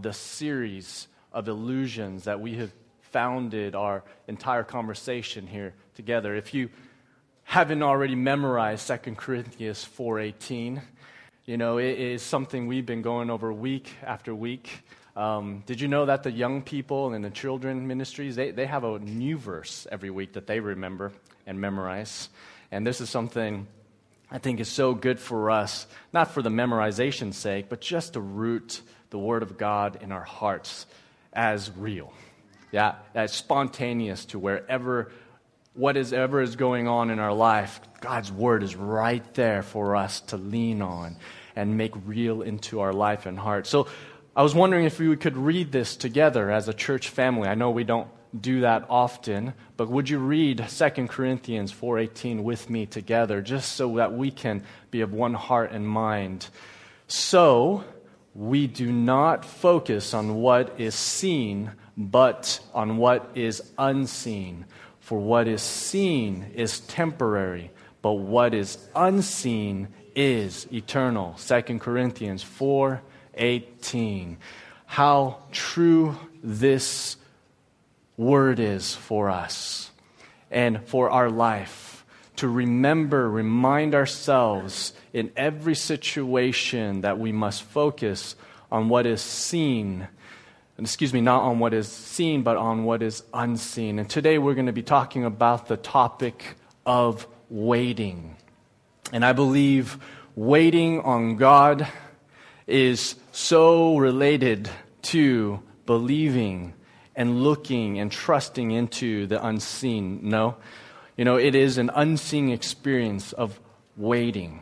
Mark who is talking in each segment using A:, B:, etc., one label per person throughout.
A: the series of illusions that we have founded our entire conversation here together. If you haven't already memorized 2 Corinthians 4:18, it is something we've been going over week after week. Did you know that the young people and the children ministries, they have a new verse every week that they remember and memorize? And this is something I think is so good for us, not for the memorization's sake, but just to root the Word of God in our hearts as real. Yeah, as spontaneous to wherever, whatever is going on in our life, God's Word is right there for us to lean on and make real into our life and heart. So I was wondering if we could read this together as a church family. I know we don't do that often, but would you read 2 Corinthians 4:18 with me together, just so that we can be of one heart and mind? So, we do not focus on what is seen, but on what is unseen. For what is seen is temporary, but what is unseen is eternal. 2 Corinthians 4:18. How true this word is for us and for our life. To remind ourselves in every situation that we must focus on what is seen. Not on what is seen, but on what is unseen. And today we're going to be talking about the topic of waiting. And I believe waiting on God is so related to believing and looking and trusting into the unseen. No? It is an unseen experience of waiting.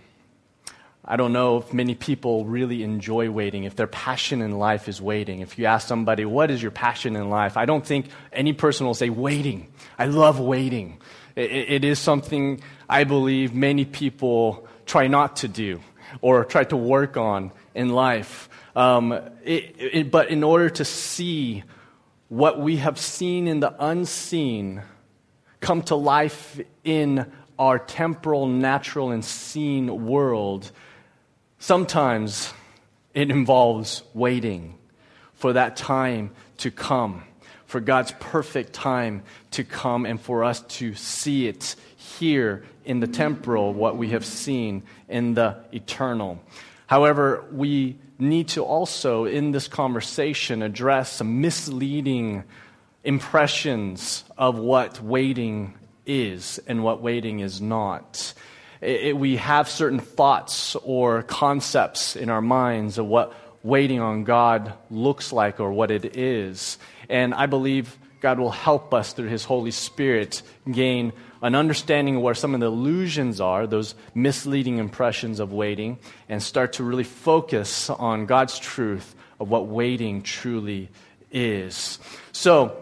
A: I don't know if many people really enjoy waiting, if their passion in life is waiting. If you ask somebody, what is your passion in life? I don't think any person will say waiting. I love waiting. It is something I believe many people try not to do or try to work on in life. But in order to see what we have seen in the unseen come to life in our temporal, natural, and seen world, sometimes it involves waiting for that time to come, for God's perfect time to come, and for us to see it here in the temporal, what we have seen in the eternal. However, we need to also, in this conversation, address some misleading impressions of what waiting is and what waiting is not. We have certain thoughts or concepts in our minds of what waiting on God looks like or what it is. And I believe God will help us through His Holy Spirit gain an understanding of where some of the illusions are, those misleading impressions of waiting, and start to really focus on God's truth of what waiting truly is. So,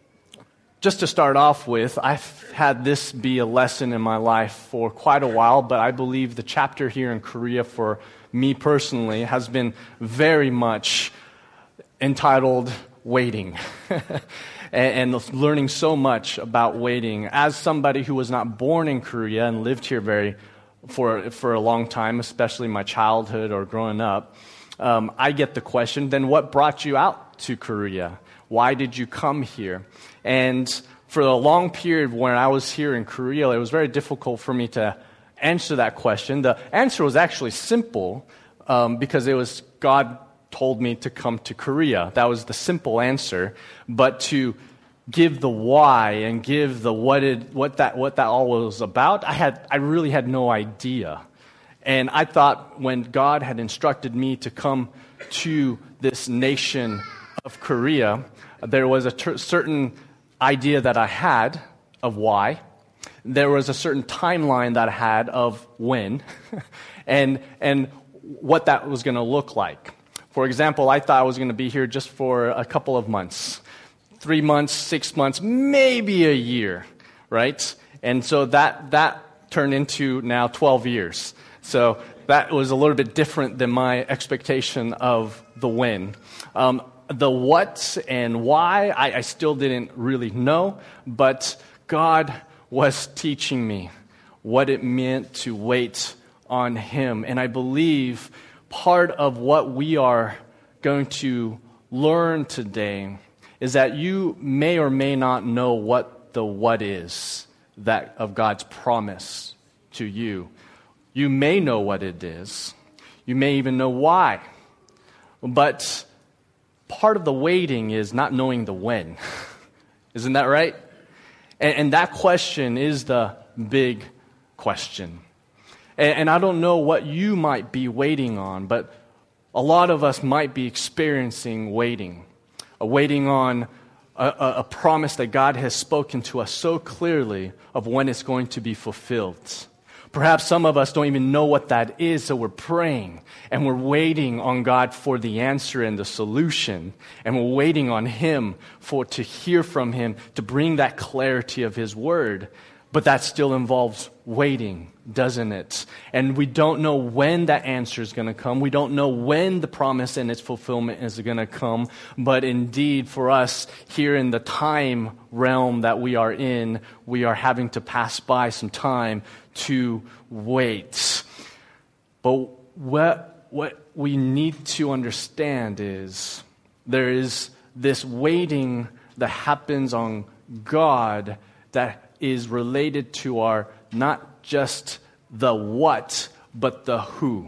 A: just to start off with, I've had this be a lesson in my life for quite a while, but I believe the chapter here in Korea for me personally has been very much entitled Waiting. And learning so much about waiting. As somebody who was not born in Korea and lived here for a long time, especially my childhood or growing up, I get the question, then what brought you out to Korea? Why did you come here? And for a long period when I was here in Korea, it was very difficult for me to answer that question. The answer was actually simple because it was God told me to come to Korea. That was the simple answer. But to give the why and give the what that all was about, I really had no idea. And I thought when God had instructed me to come to this nation of Korea, there was a certain idea that I had of why. There was a certain timeline that I had of when and what that was going to look like. For example, I thought I was going to be here just for a couple of months, 3 months, 6 months, maybe a year, right? And so that turned into now 12 years. So that was a little bit different than my expectation of the when. The what and why, I still didn't really know, but God was teaching me what it meant to wait on Him. And I believe part of what we are going to learn today is that you may or may not know what the what is that of God's promise to you. You may know what it is. You may even know why. But part of the waiting is not knowing the when. Isn't that right? And that question is the big question. And I don't know what you might be waiting on, but a lot of us might be experiencing waiting. Waiting on a promise that God has spoken to us so clearly of when it's going to be fulfilled. Perhaps some of us don't even know what that is, so we're praying and we're waiting on God for the answer and the solution. And we're waiting on Him to hear from Him, to bring that clarity of His Word. But that still involves waiting, doesn't it? And we don't know when that answer is going to come. We don't know when the promise and its fulfillment is going to come. But indeed, for us here in the time realm that we are in, we are having to pass by some time to wait. But what we need to understand is there is this waiting that happens on God that is related to our not just the what, but the who.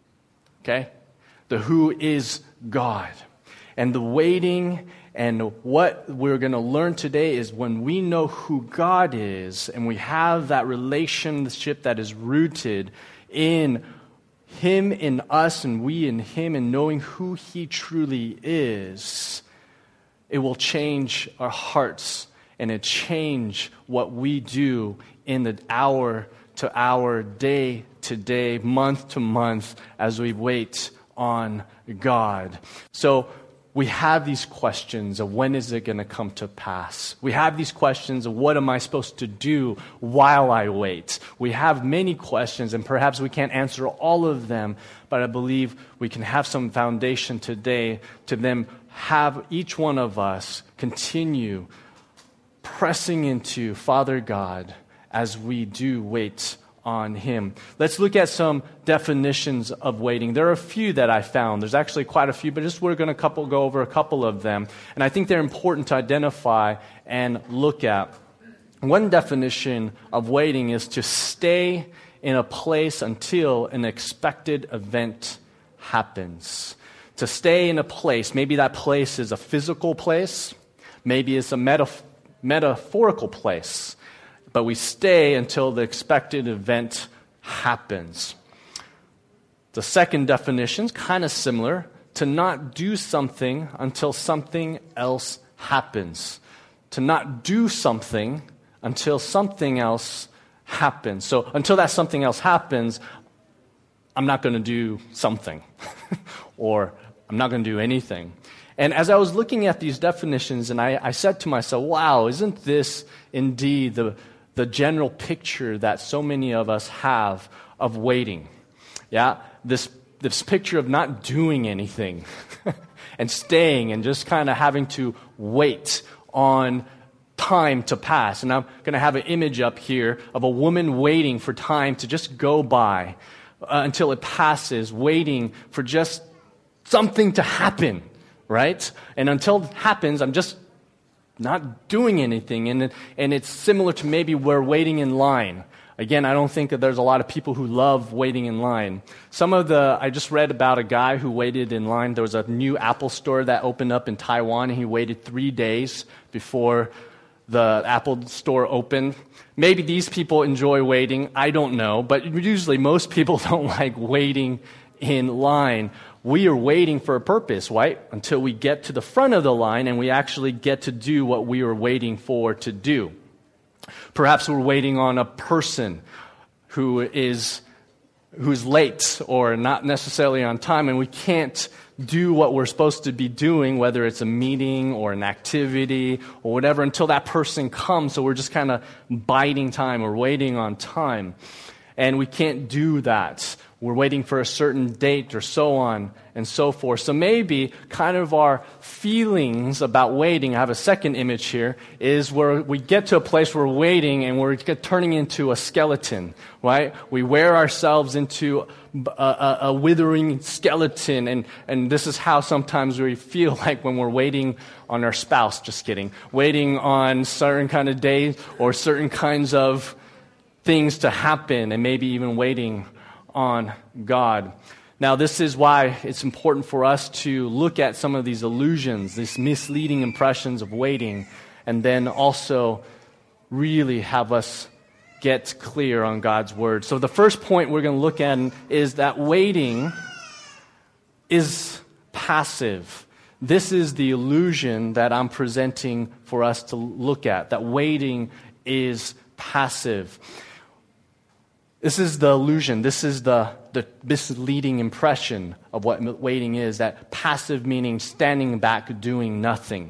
A: Okay? The who is God. And the waiting and what we're going to learn today is when we know who God is and we have that relationship that is rooted in Him in us and we in Him and knowing who He truly is, it will change our hearts and it change what we do in the hour to hour, day to day, month to month as we wait on God. So we have these questions of when is it going to come to pass? We have these questions of what am I supposed to do while I wait? We have many questions and perhaps we can't answer all of them, but I believe we can have some foundation today to then have each one of us continue pressing into Father God as we do wait on Him. Let's look at some definitions of waiting. There are a few that I found. There's actually quite a few, but we're going to go over a couple of them. And I think they're important to identify and look at. One definition of waiting is to stay in a place until an expected event happens. To stay in a place. Maybe that place is a physical place. Maybe it's a metaphorical place, but we stay until the expected event happens. The second definition is kind of similar, to not do something until something else happens. To not do something until something else happens. So until that something else happens, I'm not going to do something, or I'm not going to do anything. And as I was looking at these definitions, and I said to myself, wow, isn't this indeed the general picture that so many of us have of waiting? Yeah, this picture of not doing anything and staying and just kind of having to wait on time to pass. And I'm going to have an image up here of a woman waiting for time to just go by until it passes, waiting for just something to happen. Right? And until it happens, I'm just not doing anything. And it's similar to maybe we're waiting in line. Again, I don't think that there's a lot of people who love waiting in line. I just read about a guy who waited in line. There was a new Apple store that opened up in Taiwan, and he waited 3 days before the Apple store opened. Maybe these people enjoy waiting. I don't know. But usually most people don't like waiting in line. We are waiting for a purpose, right? Until we get to the front of the line and we actually get to do what we were waiting for to do. Perhaps we're waiting on a person who's late or not necessarily on time, and we can't do what we're supposed to be doing, whether it's a meeting or an activity or whatever, until that person comes. So we're just kind of biding time or waiting on time. And we can't do that. We're waiting for a certain date or so on and so forth. So maybe kind of our feelings about waiting, I have a second image here, is where we get to a place where we're waiting and we're turning into a skeleton, right? We wear ourselves into a withering skeleton, and this is how sometimes we feel like when we're waiting on our spouse, just kidding, waiting on certain kind of days or certain kinds of things to happen, and maybe even waiting on God. Now, this is why it's important for us to look at some of these illusions, these misleading impressions of waiting, and then also really have us get clear on God's word. So the first point we're going to look at is that waiting is passive. This is the illusion that I'm presenting for us to look at, that waiting is passive. This is the illusion. This is the misleading impression of what waiting is, that passive meaning standing back, doing nothing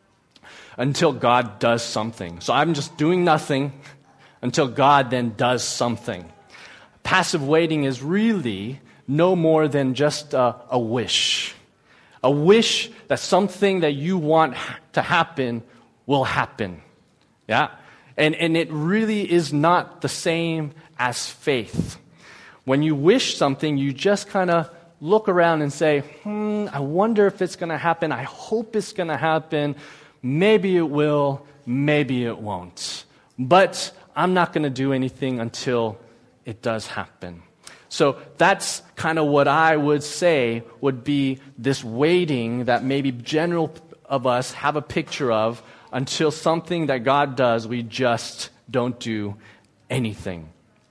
A: until God does something. So I'm just doing nothing until God then does something. Passive waiting is really no more than just a wish. A wish that something that you want to happen will happen. Yeah? And it really is not the same as faith. When you wish something, you just kind of look around and say, I wonder if it's going to happen. I hope it's going to happen. Maybe it will. Maybe it won't. But I'm not going to do anything until it does happen. So that's kind of what I would say would be this waiting that maybe general of us have a picture of until something that God does, we just don't do anything.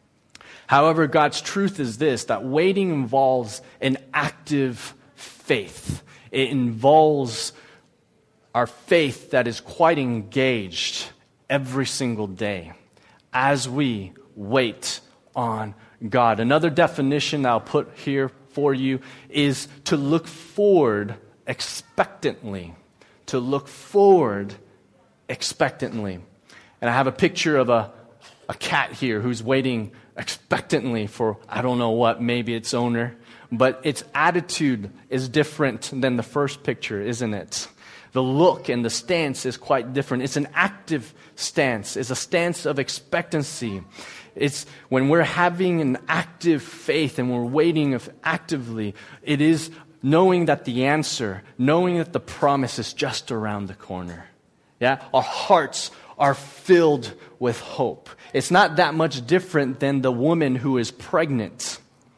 A: However, God's truth is this, that waiting involves an active faith. It involves our faith that is quite engaged every single day as we wait on God. Another definition I'll put here for you is to look forward expectantly. To look forward expectantly. And I have a picture of a cat here who's waiting expectantly for, I don't know what, maybe its owner. But its attitude is different than the first picture, isn't it? The look and the stance is quite different. It's an active stance. It's a stance of expectancy. It's when we're having an active faith and we're waiting actively, it is knowing that the answer, knowing that the promise is just around the corner. Yeah? Our hearts are filled with hope. It's not that much different than the woman who is pregnant.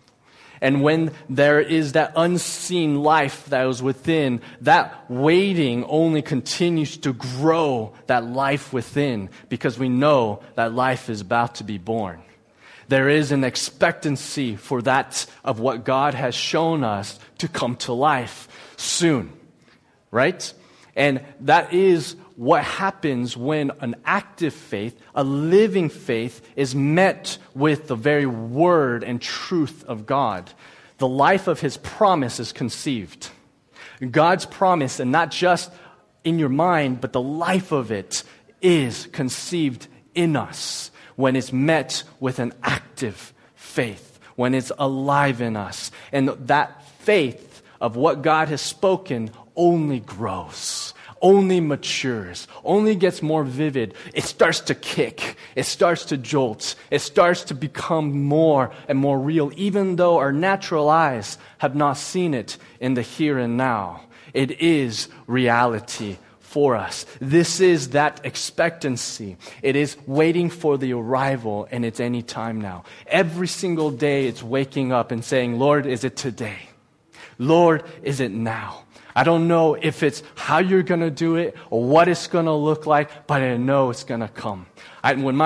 A: And when there is that unseen life that is within, that waiting only continues to grow that life within because we know that life is about to be born. There is an expectancy for that of what God has shown us to come to life soon, right? And that is what happens when an active faith, a living faith, is met with the very word and truth of God. The life of His promise is conceived. God's promise, and not just in your mind, but the life of it is conceived in us when it's met with an active faith, when it's alive in us. And that faith of what God has spoken only grows, only matures, only gets more vivid. It starts to kick. It starts to jolt. It starts to become more and more real, even though our natural eyes have not seen it in the here and now. It is reality for us. This is that expectancy. It is waiting for the arrival, and it's any time now. Every single day it's waking up and saying, Lord, is it today? Lord, is it now? I don't know if it's how you're going to do it or what it's going to look like, but I know it's going to come. When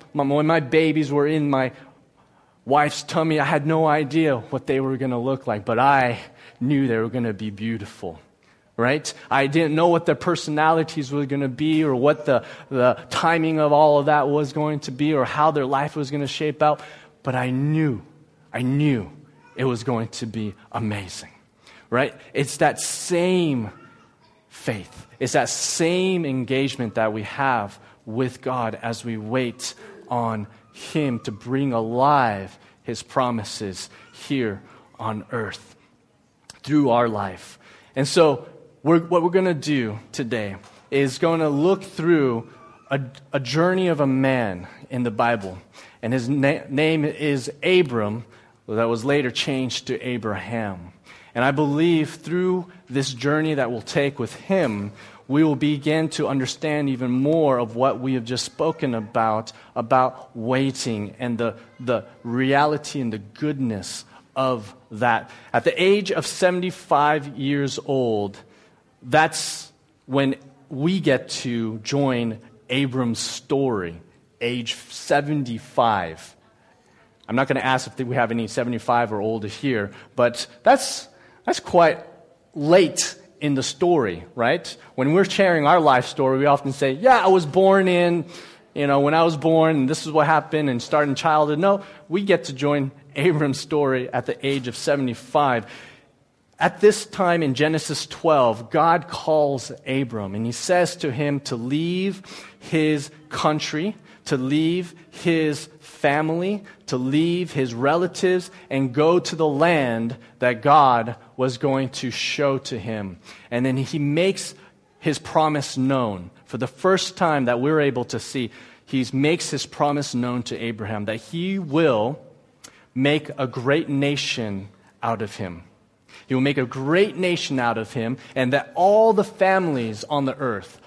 A: my babies were in my wife's tummy, I had no idea what they were going to look like, but I knew they were going to be beautiful, right? I didn't know what their personalities were going to be or what the timing of all of that was going to be or how their life was going to shape out, but I knew it was going to be amazing. Right? It's that same faith. It's that same engagement that we have with God as we wait on Him to bring alive his promises here on earth through our life. And so what we're going to do today is going to look through a journey of a man in the Bible. And his name is Abram, that was later changed to Abraham. And I believe through this journey that we'll take with him, we will begin to understand even more of what we have just spoken about waiting and the reality and the goodness of that. At the age of 75 years old, that's when we get to join Abram's story, age 75. I'm not going to ask if we have any 75 or older here, but that's quite late in the story, right? When we're sharing our life story, we often say, yeah, I was born in, when I was born, and this is what happened, and starting childhood. No, we get to join Abram's story at the age of 75. At this time in Genesis 12, God calls Abram, and he says to him to leave his country, to leave his family, to leave his relatives, and go to the land that God was going to show to him. And then he makes his promise known. For the first time that we're able to see, he makes his promise known to Abraham, that he will make a great nation out of him. He will make a great nation out of him, and that all the families on the earth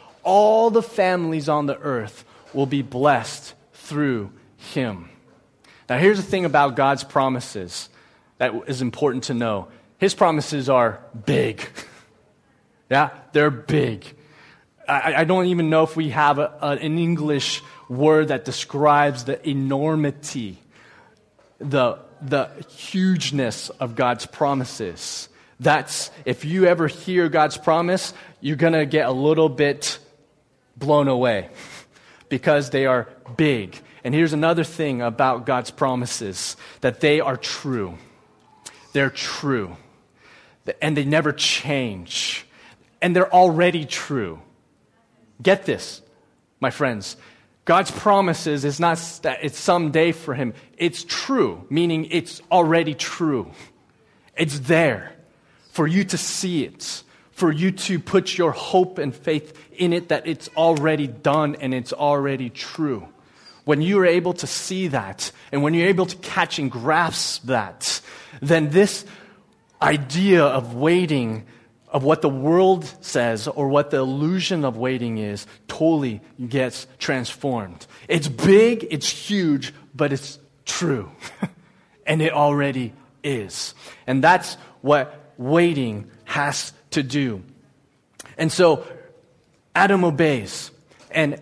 A: will be blessed through him. Now, here's the thing about God's promises that is important to know. His promises are big. Yeah, they're big. I don't even know if we have an English word that describes the enormity, the hugeness of God's promises. That's, if you ever hear God's promise, you're going to get a little bit blown away because they are big. And here's another thing about God's promises, that they are true. They're true. And they never change. And they're already true. Get this, my friends. God's promises is not that it's someday for him. It's true, meaning it's already true. It's there for you to see it, for you to put your hope and faith in it, that it's already done and it's already true. When you are able to see that, and when you're able to catch and grasp that, then this idea of waiting, of what the world says or what the illusion of waiting is, totally gets transformed. It's big, it's huge, but it's true. And it already is. And that's what waiting has to do. And so Abram obeys, and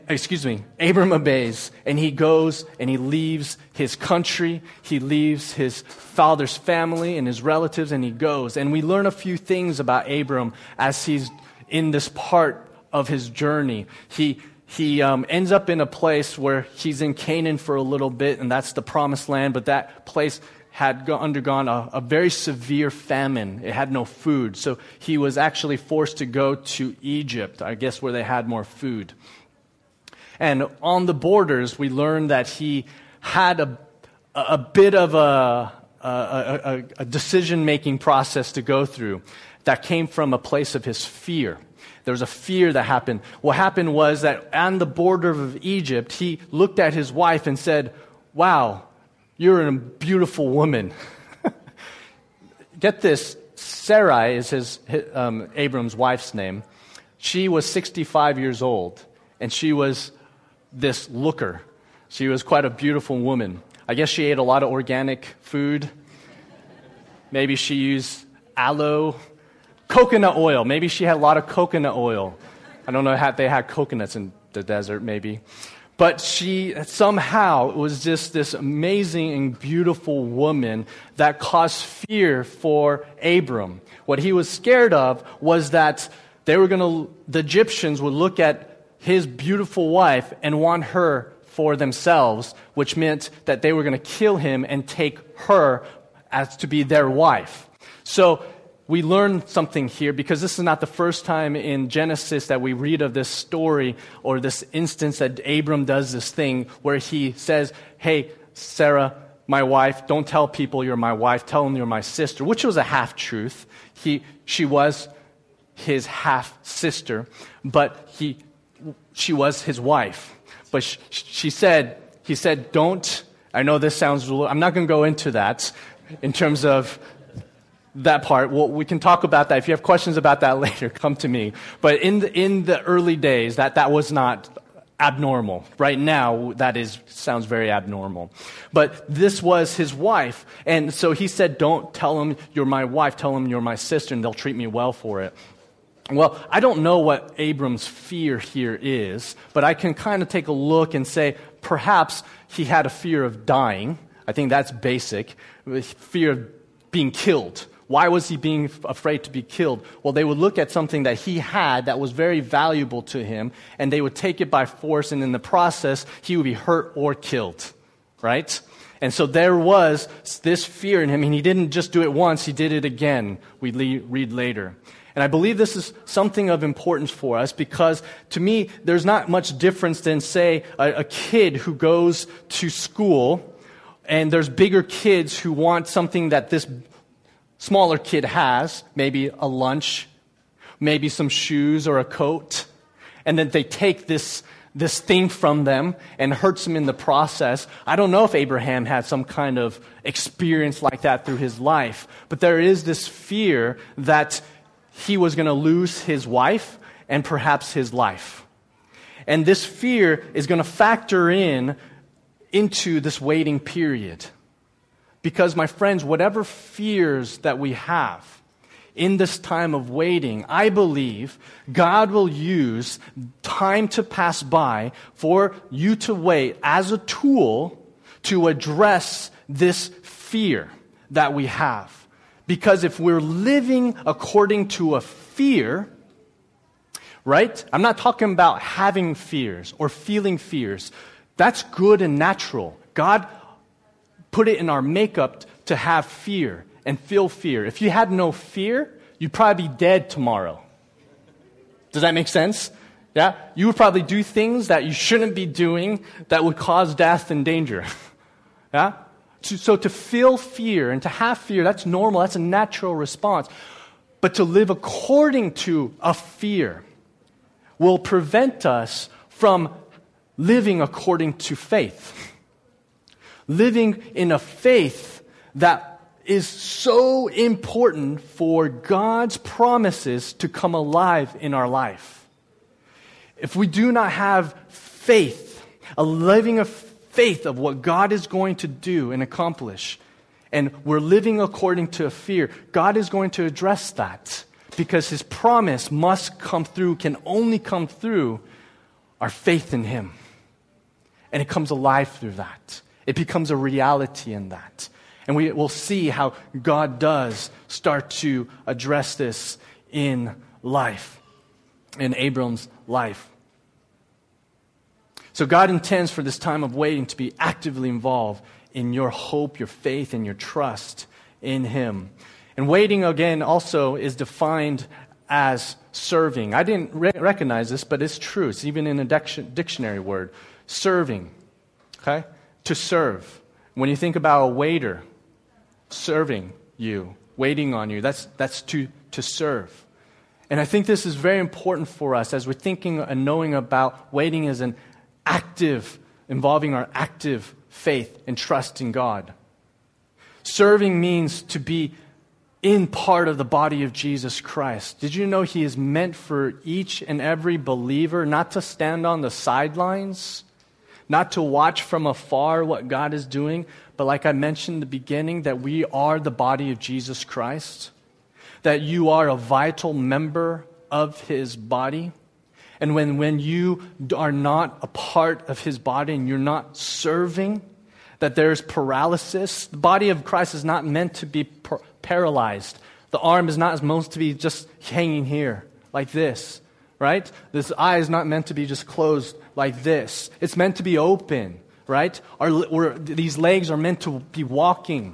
A: he goes and he leaves his country, he leaves his father's family and his relatives, and he goes. And we learn a few things about Abram as he's in this part of his journey. He ends up in a place where he's in Canaan for a little bit, and that's the promised land, but that place had undergone a very severe famine. It had no food. So he was actually forced to go to Egypt, I guess where they had more food. And on the borders, we learned that he had a bit of a decision-making process to go through that came from a place of his fear. There was a fear that happened. What happened was that on the border of Egypt, he looked at his wife and said, "Wow, you're a beautiful woman." Get this, Sarai is Abram's wife's name. She was 65 years old, and she was this looker. She was quite a beautiful woman. I guess she ate a lot of organic food. Maybe she used aloe, coconut oil. Maybe she had a lot of coconut oil. I don't know if they had coconuts in the desert, maybe. But she somehow was just this amazing and beautiful woman that caused fear for Abram. What he was scared of was that the Egyptians would look at his beautiful wife and want her for themselves, which meant that they were going to kill him and take her as to be their wife. So we learn something here, because this is not the first time in Genesis that we read of this story or this instance that Abram does this thing where he says, "Hey, Sarah, my wife, don't tell people you're my wife, tell them you're my sister, which was a half-truth. She was his half-sister, but she was his wife. But he said, don't, I know this sounds, I'm not going to go into that in terms of that part. Well, we can talk about that. If you have questions about that later, come to me. But in the early days, that was not abnormal. Right now, sounds very abnormal. But this was his wife. And so he said, don't tell him you're my wife, tell him you're my sister, and they'll treat me well for it. Well, I don't know what Abram's fear here is, but I can kind of take a look and say, perhaps he had a fear of dying. I think that's basic. Fear of being killed. Why was he being afraid to be killed? Well, they would look at something that he had that was very valuable to him, and they would take it by force, and in the process, he would be hurt or killed, right? And so there was this fear in him, and he didn't just do it once, he did it again, we read later. And I believe this is something of importance for us because, to me, there's not much difference than, say, a kid who goes to school, and there's bigger kids who want something that this smaller kid has, maybe a lunch, maybe some shoes or a coat, and then they take this thing from them and hurts them in the process. I don't know if Abraham had some kind of experience like that through his life, but there is this fear that he was going to lose his wife and perhaps his life. And this fear is going to factor into this waiting period. Because, my friends, whatever fears that we have in this time of waiting, I believe God will use time to pass by for you to wait as a tool to address this fear that we have. Because if we're living according to a fear, right? I'm not talking about having fears or feeling fears. That's good and natural. God put it in our makeup to have fear and feel fear. If you had no fear, you'd probably be dead tomorrow. Does that make sense? Yeah? You would probably do things that you shouldn't be doing that would cause death and danger. Yeah? So to feel fear and to have fear, that's normal, that's a natural response. But to live according to a fear will prevent us from living according to faith. Living in a faith that is so important for God's promises to come alive in our life. If we do not have faith, a living of faith of what God is going to do and accomplish, and we're living according to a fear, God is going to address that because His promise must come through, can only come through our faith in Him. And it comes alive through that. It becomes a reality in that. And we will see how God does start to address this in life, in Abram's life. So God intends for this time of waiting to be actively involved in your hope, your faith, and your trust in Him. And waiting, again, also is defined as serving. I didn't recognize this, but it's true. It's even in a dictionary word. Serving. Okay? To serve. When you think about a waiter serving you, waiting on you, that's to serve. And I think this is very important for us as we're thinking and knowing about waiting as an active, involving our active faith and trust in God. Serving means to be in part of the body of Jesus Christ. Did you know He is meant for each and every believer not to stand on the sidelines, not to watch from afar what God is doing, but like I mentioned in the beginning, that we are the body of Jesus Christ, that you are a vital member of His body. And when you are not a part of His body and you're not serving, that there's paralysis. The body of Christ is not meant to be paralyzed. The arm is not meant to be just hanging here like this, right? This eye is not meant to be just closed like this. It's meant to be open, right? These legs are meant to be walking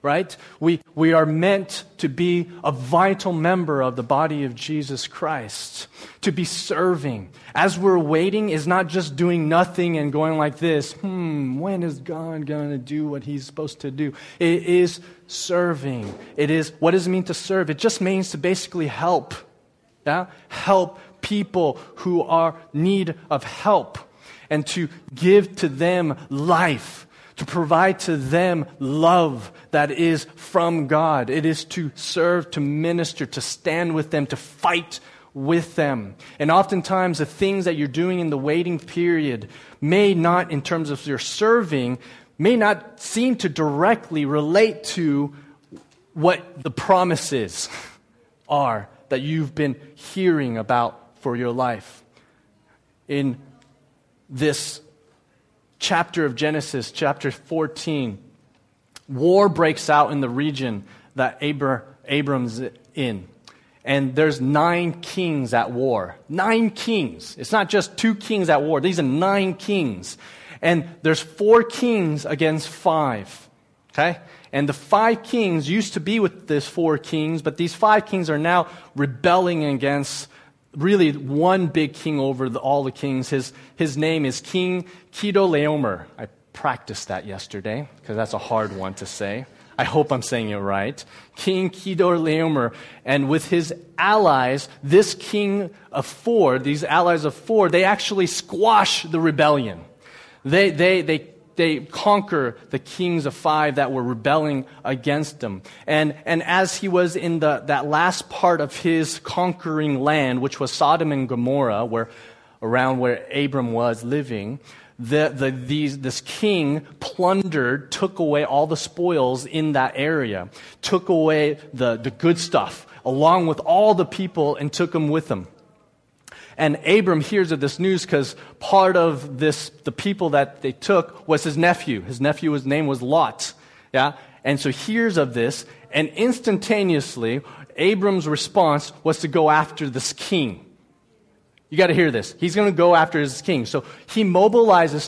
A: right? We are meant to be a vital member of the body of Jesus Christ, to be serving. As we're waiting, is not just doing nothing and going like this, when is God going to do what he's supposed to do? It is serving. What does it mean to serve? It just means to basically help. Yeah? Help people who are in need of help, and to give to them life, to provide to them love that is from God. It is to serve, to minister, to stand with them, to fight with them. And oftentimes the things that you're doing in the waiting period may not, in terms of your serving, may not seem to directly relate to what the promises are that you've been hearing about for your life. In this chapter of Genesis, chapter 14, war breaks out in the region that Abram's in. And there's 9 kings at war. 9 kings. It's not just 2 kings at war. These are 9 kings. And there's 4 kings against 5. Okay? And the 5 kings used to be with these 4 kings, but these 5 kings are now rebelling against really one big king over all the kings. His name is King Chedorlaomer. I practiced that yesterday because that's a hard one to say. I hope I'm saying it right. King Chedorlaomer, and with his allies, this king of 4, these allies of 4, they actually squash the rebellion. They conquer the kings of 5 that were rebelling against them. And as he was in that last part of his conquering land, which was Sodom and Gomorrah, around where Abram was living, this king plundered, took away all the spoils in that area, took away the good stuff, along with all the people, and took them with him. And Abram hears of this news because part of the people that they took was his nephew. His nephew's name was Lot. Yeah? And so he hears of this, and instantaneously, Abram's response was to go after this king. You got to hear this. He's going to go after his king. So he mobilizes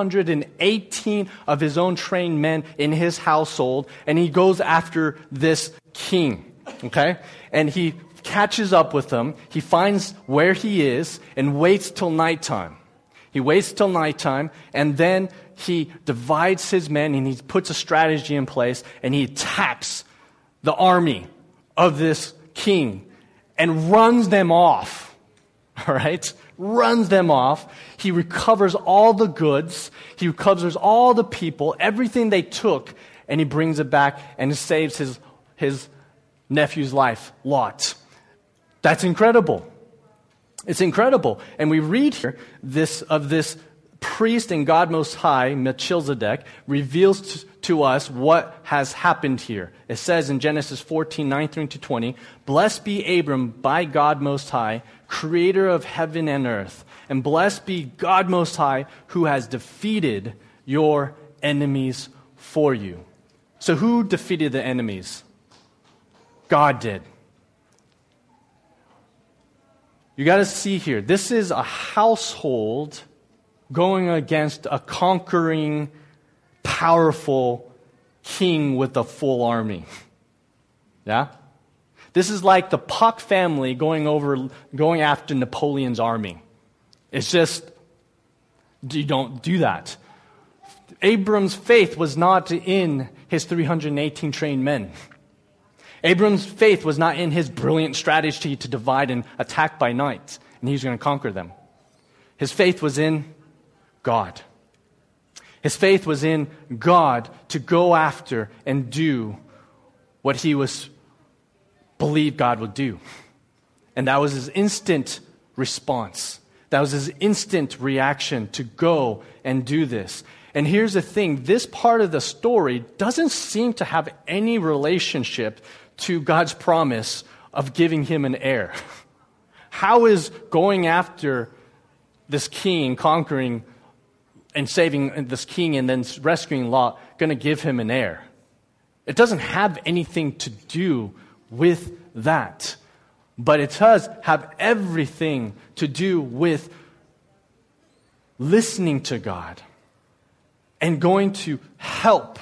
A: 318 of his own trained men in his household, and he goes after this king. Okay? And he catches up with him. He finds where he is and waits till nighttime. He waits till nighttime, and then he divides his men, and he puts a strategy in place, and he attacks the army of this king and runs them off. All right? Runs them off. He recovers all the goods. He recovers all the people, everything they took, and he brings it back and saves his nephew's life, Lot. That's incredible. It's incredible. And we read here this priest and God Most High, Melchizedek, reveals to us what has happened here. It says in Genesis 14, 19-20, "Blessed be Abram by God Most High, creator of heaven and earth. And blessed be God Most High, who has defeated your enemies for you." So who defeated the enemies? God did. You got to see here, this is a household going against a conquering, powerful king with a full army. Yeah? This is like the Puck family going after Napoleon's army. It's just, you don't do that. Abram's faith was not in his 318 trained men. Abram's faith was not in his brilliant strategy to divide and attack by night, and he was going to conquer them. His faith was in God. His faith was in God to go after and do what he believed God would do. And that was his instant response. That was his instant reaction to go and do this. And here's the thing, this part of the story doesn't seem to have any relationship to God's promise of giving him an heir. How is going after this king, conquering and saving this king and then rescuing Lot going to give him an heir? It doesn't have anything to do with that. But it does have everything to do with listening to God and going to help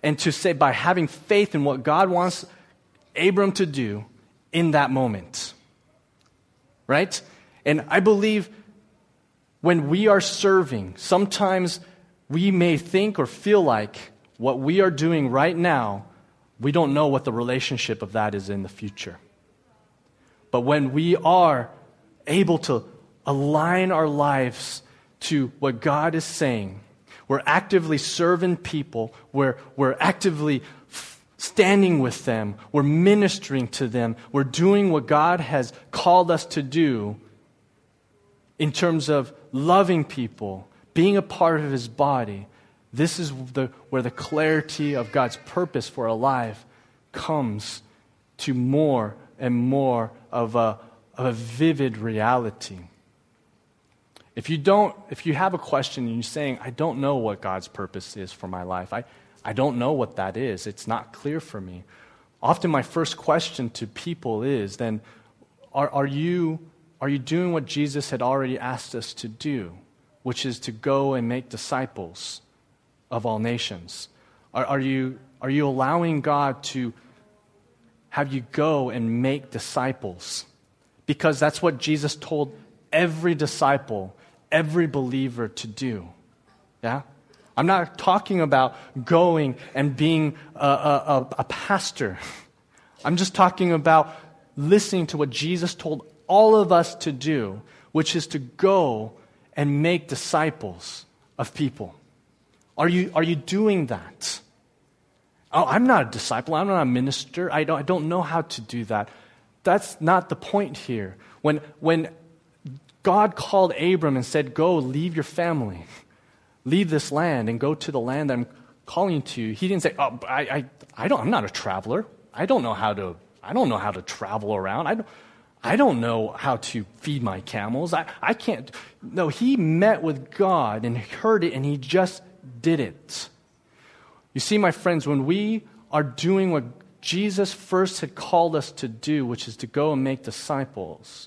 A: And to say by having faith in what God wants Abram to do in that moment. Right? And I believe when we are serving, sometimes we may think or feel like what we are doing right now, we don't know what the relationship of that is in the future. But when we are able to align our lives to what God is saying, we're actively serving people, we're actively standing with them, we're ministering to them, we're doing what God has called us to do in terms of loving people, being a part of His body. This is where the clarity of God's purpose for our life comes to more and more of a vivid reality. If you have a question and you're saying, I don't know what God's purpose is for my life, I don't know what that is, it's not clear for me. Often my first question to people is then, are you doing what Jesus had already asked us to do, which is to go and make disciples of all nations? Are you allowing God to have you go and make disciples? Because that's what Jesus told every disciple, every believer to do. Yeah? I'm not talking about going and being a pastor. I'm just talking about listening to what Jesus told all of us to do, which is to go and make disciples of people. Are you doing that? Oh, I'm not a disciple. I'm not a minister. I don't know how to do that. That's not the point here. When God called Abram and said, "Go, leave your family, leave this land, and go to the land that I'm calling you to," He didn't say, "Oh, I'm not a traveler. I don't know how to travel around. I don't know how to feed my camels. I can't." No, He met with God and heard it, and He just did it. You see, my friends, when we are doing what Jesus first had called us to do, which is to go and make disciples,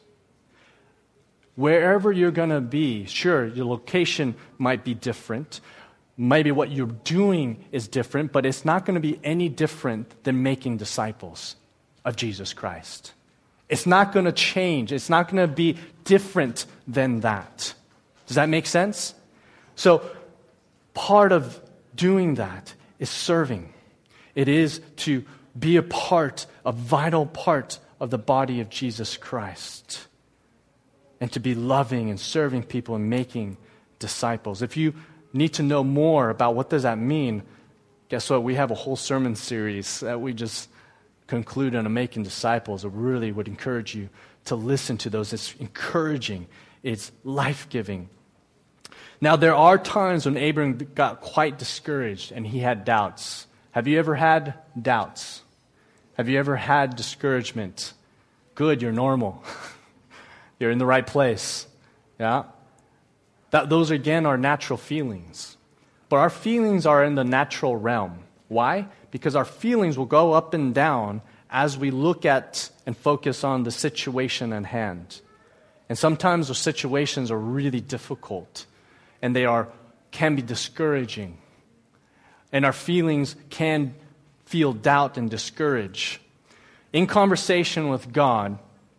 A: wherever you're going to be, sure, your location might be different. Maybe what you're doing is different, but it's not going to be any different than making disciples of Jesus Christ. It's not going to change. It's not going to be different than that. Does that make sense? So, part of doing that is serving. It is to be a vital part of the body of Jesus Christ. And to be loving and serving people and making disciples. If you need to know more about what does that mean, guess what? We have a whole sermon series that we just concluded on making disciples. I really would encourage you to listen to those. It's encouraging. It's life-giving. Now, there are times when Abram got quite discouraged and he had doubts. Have you ever had doubts? Have you ever had discouragement? Good, you're normal. You're in the right place. Yeah? Those, again, are natural feelings. But our feelings are in the natural realm. Why? Because our feelings will go up and down as we look at and focus on the situation at hand. And sometimes those situations are really difficult. And they can be discouraging. And our feelings can feel doubt and discourage. In conversation with God,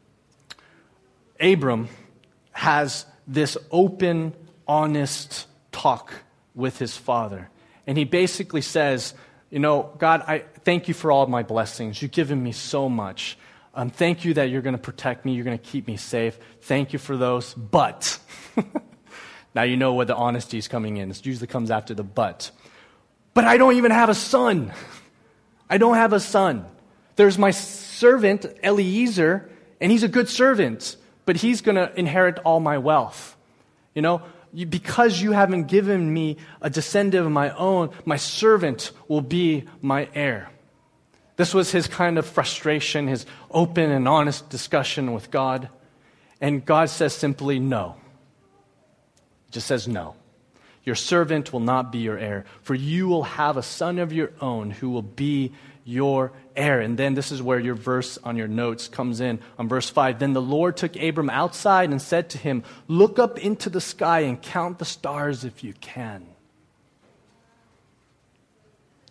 A: Abram has this open, honest talk with his father. And he basically says, God, I thank you for all of my blessings. You've given me so much. Thank you that you're going to protect me. You're going to keep me safe. Thank you for those. But... Now you know where the honesty is coming in. It usually comes after the but. But I don't even have a son. I don't have a son. There's my servant, Eliezer, and he's a good servant, but he's going to inherit all my wealth. Because you haven't given me a descendant of my own, my servant will be my heir. This was his kind of frustration, his open and honest discussion with God. And God says simply no. Just says no. Your servant will not be your heir, for you will have a son of your own who will be your heir. And then this is where your verse on your notes comes in on verse 5. Then the Lord took Abram outside and said to him, "Look up into the sky and count the stars if you can."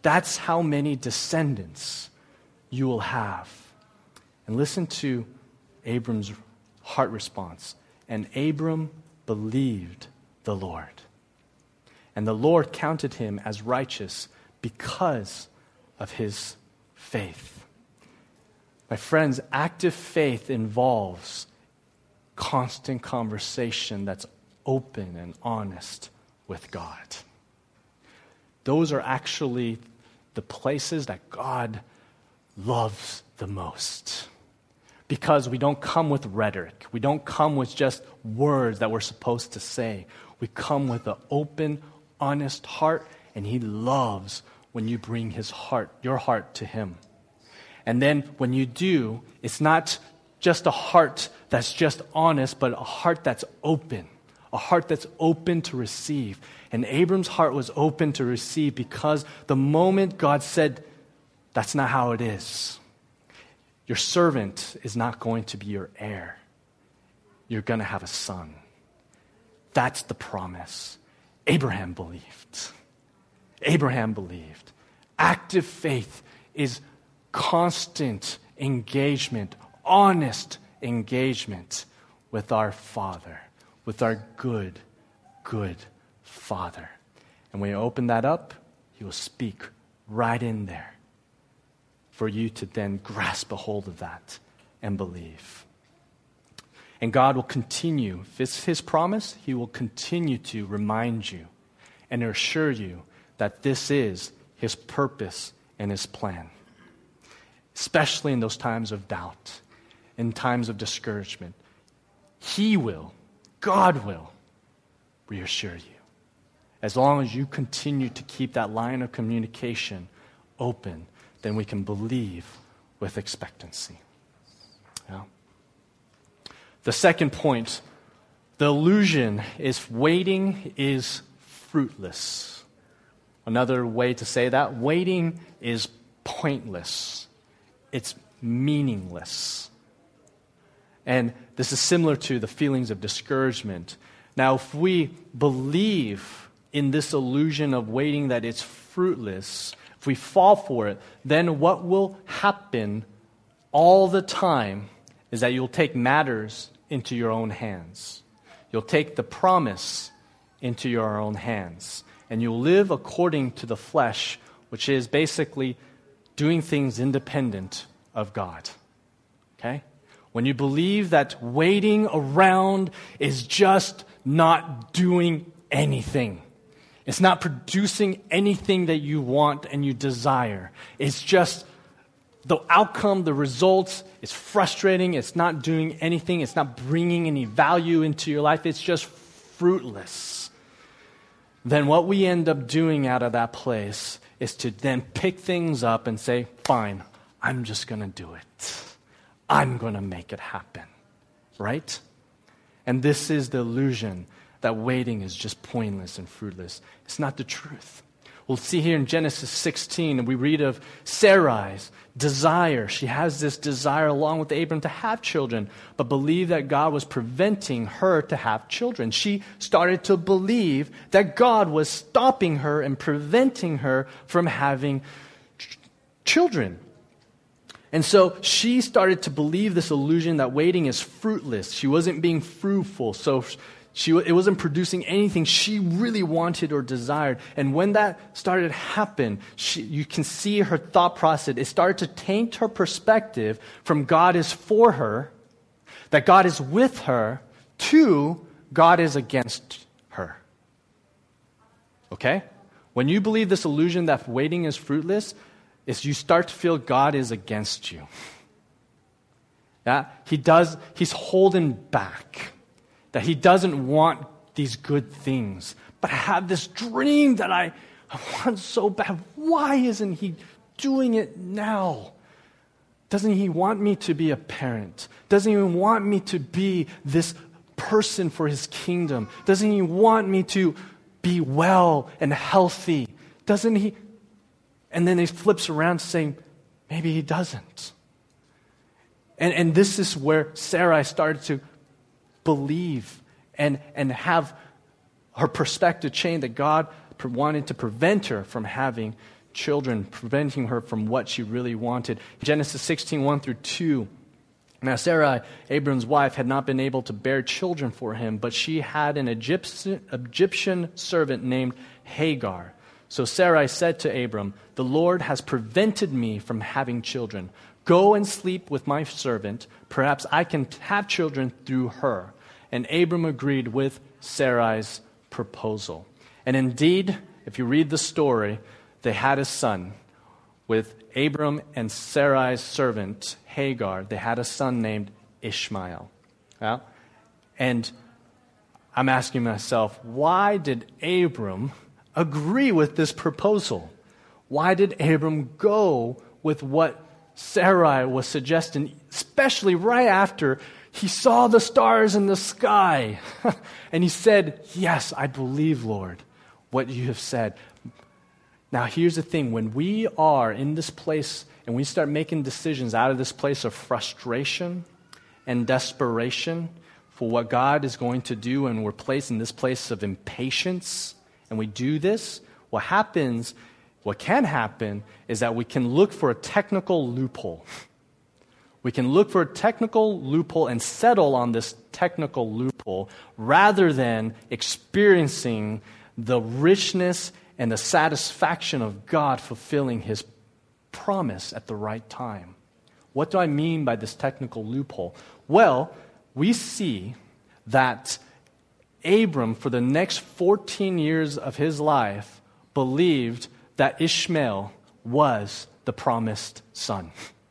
A: That's how many descendants you will have. And listen to Abram's heart response. And Abram believed the Lord. And the Lord counted him as righteous because of his faith. My friends, active faith involves constant conversation that's open and honest with God. Those are actually the places that God loves the most. Because we don't come with rhetoric. We don't come with just words that we're supposed to say. We come with an open, honest heart, and he loves when you bring your heart to him. And then when you do, it's not just a heart that's just honest, but a heart that's open. A heart that's open to receive. And Abram's heart was open to receive because the moment God said, that's not how it is. Your servant is not going to be your heir. You're going to have a son. That's the promise. Abraham believed. Abraham believed. Active faith is constant engagement, honest engagement with our Father, with our good, good Father. And when you open that up, he will speak right in there for you to then grasp a hold of that and believe. And God will continue, if it's his promise, he will continue to remind you and assure you that this is his purpose and his plan. Especially in those times of doubt, in times of discouragement. God will reassure you. As long as you continue to keep that line of communication open, then we can believe with expectancy. Yeah. The second point, the illusion is waiting is fruitless. Another way to say that, waiting is pointless. It's meaningless. And this is similar to the feelings of discouragement. Now, if we believe in this illusion of waiting that it's fruitless, if we fall for it, then what will happen all the time is that you'll take matters into your own hands. You'll take the promise into your own hands. And you'll live according to the flesh, which is basically doing things independent of God. Okay? When you believe that waiting around is just not doing anything. It's not producing anything that you want and you desire. It's just the outcome, the results, it's frustrating. It's not doing anything. It's not bringing any value into your life. It's just fruitless. Then what we end up doing out of that place is to then pick things up and say, fine, I'm just going to do it. I'm going to make it happen. Right? And this is the illusion that waiting is just pointless and fruitless. It's not the truth. We'll see here in Genesis 16, and we read of Sarai's desire. She has this desire along with Abram to have children, but believed that God was preventing her to have children. She started to believe that God was stopping her and preventing her from having children. And so she started to believe this illusion that waiting is fruitless. She wasn't being fruitful, so it wasn't producing anything she really wanted or desired. And when that started to happen, you can see her thought process. It started to taint her perspective from God is for her, that God is with her, to God is against her. Okay? When you believe this illusion that waiting is fruitless, you start to feel God is against you. Yeah? He's holding back. That he doesn't want these good things. But I have this dream that I want so bad. Why isn't he doing it now? Doesn't he want me to be a parent? Doesn't he want me to be this person for his kingdom? Doesn't he want me to be well and healthy? Doesn't he? And then he flips around saying, maybe he doesn't. And this is where Sarai started to believe and have her perspective change that God wanted to prevent her from having children, preventing her from what she really wanted. Genesis 16:1 through 2. Now Sarai, Abram's wife, had not been able to bear children for him, but she had an Egyptian servant named Hagar. So Sarai said to Abram, "The Lord has prevented me from having children. Go and sleep with my servant. Perhaps I can have children through her." And Abram agreed with Sarai's proposal. And indeed, if you read the story, they had a son. With Abram and Sarai's servant, Hagar, they had a son named Ishmael. Yeah? And I'm asking myself, why did Abram agree with this proposal? Why did Abram go with what Sarai was suggesting, especially right after he saw the stars in the sky? And he said, "Yes, I believe, Lord, what you have said." Now, here's the thing. When we are in this place and we start making decisions out of this place of frustration and desperation for what God is going to do, and we're placed in this place of impatience, and we do this, what can happen is that we can look for a technical loophole. We can look for a technical loophole and settle on this technical loophole rather than experiencing the richness and the satisfaction of God fulfilling His promise at the right time. What do I mean by this technical loophole? Well, we see that Abram, for the next 14 years of his life, believed that Ishmael was the promised son.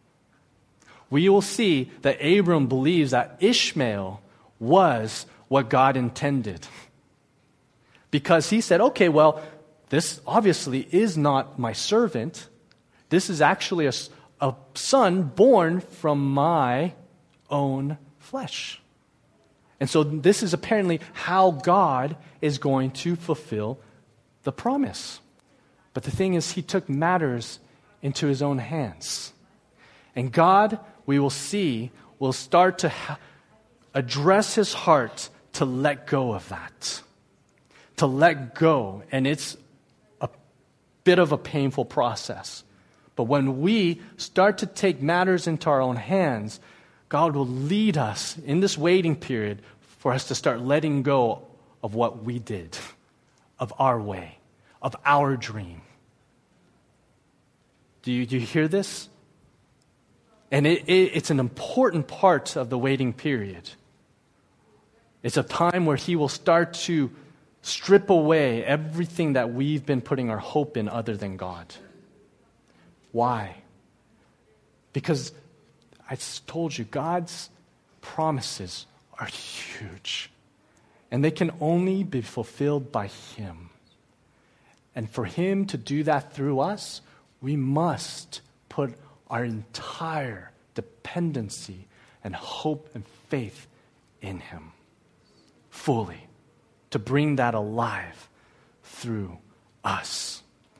A: We will see that Abram believes that Ishmael was what God intended. Because he said, okay, well, this obviously is not my servant. This is actually a son born from my own flesh. And so this is apparently how God is going to fulfill the promise. But the thing is, he took matters into his own hands. And God, we will see, will start to address his heart to let go of that. To let go. And it's a bit of a painful process. But when we start to take matters into our own hands, God will lead us in this waiting period for us to start letting go of what we did, of our way, of our dream. Do you hear this? And it's an important part of the waiting period. It's a time where he will start to strip away everything that we've been putting our hope in other than God. Why? Because I told you, God's promises are huge. And they can only be fulfilled by Him. And for Him to do that through us, we must put our entire dependency and hope and faith in Him fully, to bring that alive through us.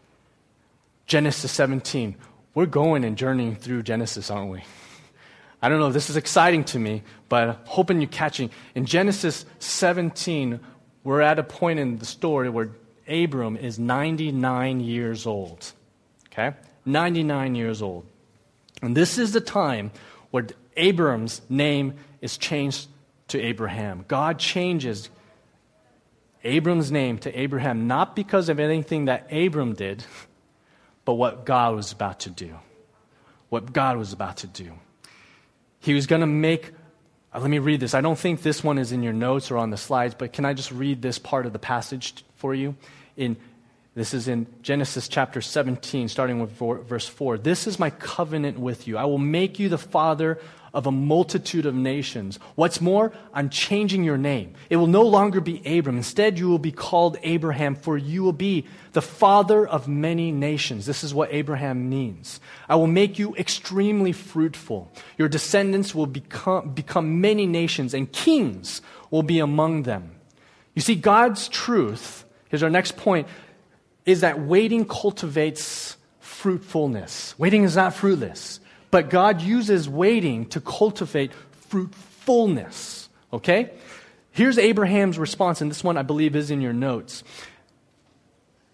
A: Genesis 17. We're going and journeying through Genesis, aren't we? I don't know if this is exciting to me, but hoping you're catching. In Genesis 17, we're at a point in the story where Abram is 99 years old. Okay? 99 years old. And this is the time where Abram's name is changed to Abraham. God changes Abram's name to Abraham, not because of anything that Abram did, but what God was about to do. What God was about to do. He was going to make, let me read this. I don't think this one is in your notes or on the slides, but can I just read this part of the passage for you? This is in Genesis chapter 17, starting with verse 4. "This is my covenant with you. I will make you the father of a multitude of nations. What's more, I'm changing your name. It will no longer be Abram. Instead, you will be called Abraham, for you will be the father of many nations." This is what Abraham means. "I will make you extremely fruitful. Your descendants will become many nations, and kings will be among them." You see, God's truth, here's our next point, is that waiting cultivates fruitfulness. Waiting is not fruitless. But God uses waiting to cultivate fruitfulness. Okay? Here's Abraham's response, and this one I believe is in your notes.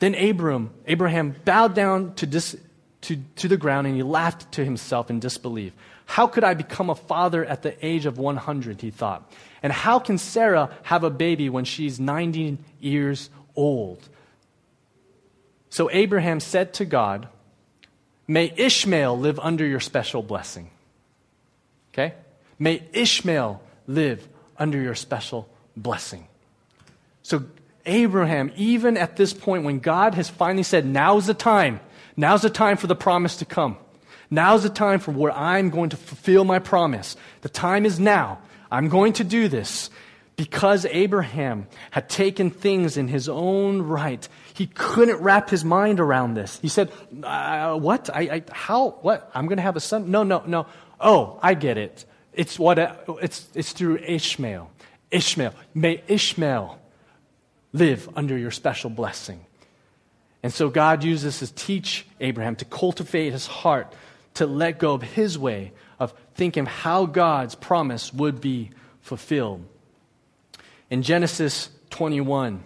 A: Then Abraham bowed down to the ground, and he laughed to himself in disbelief. How could I become a father at the age of 100, he thought. And how can Sarah have a baby when she's 90 years old? So Abraham said to God, may Ishmael live under your special blessing. Okay? May Ishmael live under your special blessing. So Abraham, even at this point when God has finally said, now's the time for the promise to come. Now's the time for where I'm going to fulfill my promise. The time is now. I'm going to do this. Because Abraham had taken things in his own right, he couldn't wrap his mind around this. He said, what? How? What? I'm going to have a son? No. Oh, I get it. It's through Ishmael. Ishmael. May Ishmael live under your special blessing. And so God uses this to teach Abraham to cultivate his heart, to let go of his way of thinking how God's promise would be fulfilled. In Genesis 21,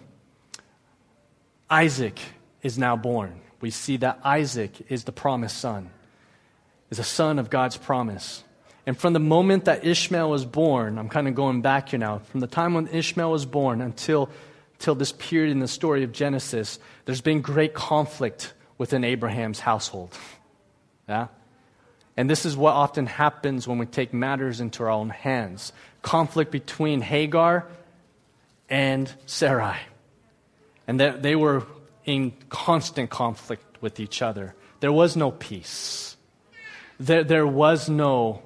A: Isaac is now born. We see that Isaac is the promised son, is a son of God's promise. And from the moment that Ishmael was born, I'm kind of going back here now, from the time when Ishmael was born until this period in the story of Genesis, there's been great conflict within Abraham's household. Yeah? And this is what often happens when we take matters into our own hands. Conflict between Hagar and Sarai. And they were in constant conflict with each other. There was no peace. There was no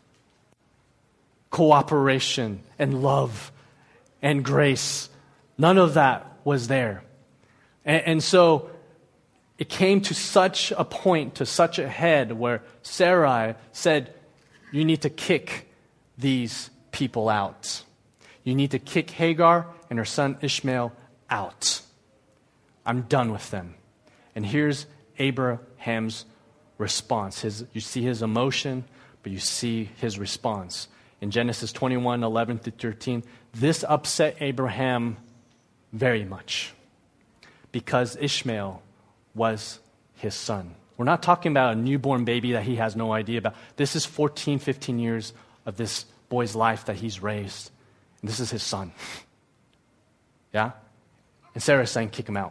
A: cooperation and love and grace. None of that was there. And so it came to such a point, to such a head, where Sarai said, you need to kick these people out. You need to kick Hagar and her son Ishmael out. I'm done with them. And here's Abraham's response. You see his emotion, but you see his response. In Genesis 21, 11 to 13, this upset Abraham very much because Ishmael was his son. We're not talking about a newborn baby that he has no idea about. This is 14, 15 years of this boy's life that he's raised. And this is his son. Yeah? And Sarah's saying, kick him out.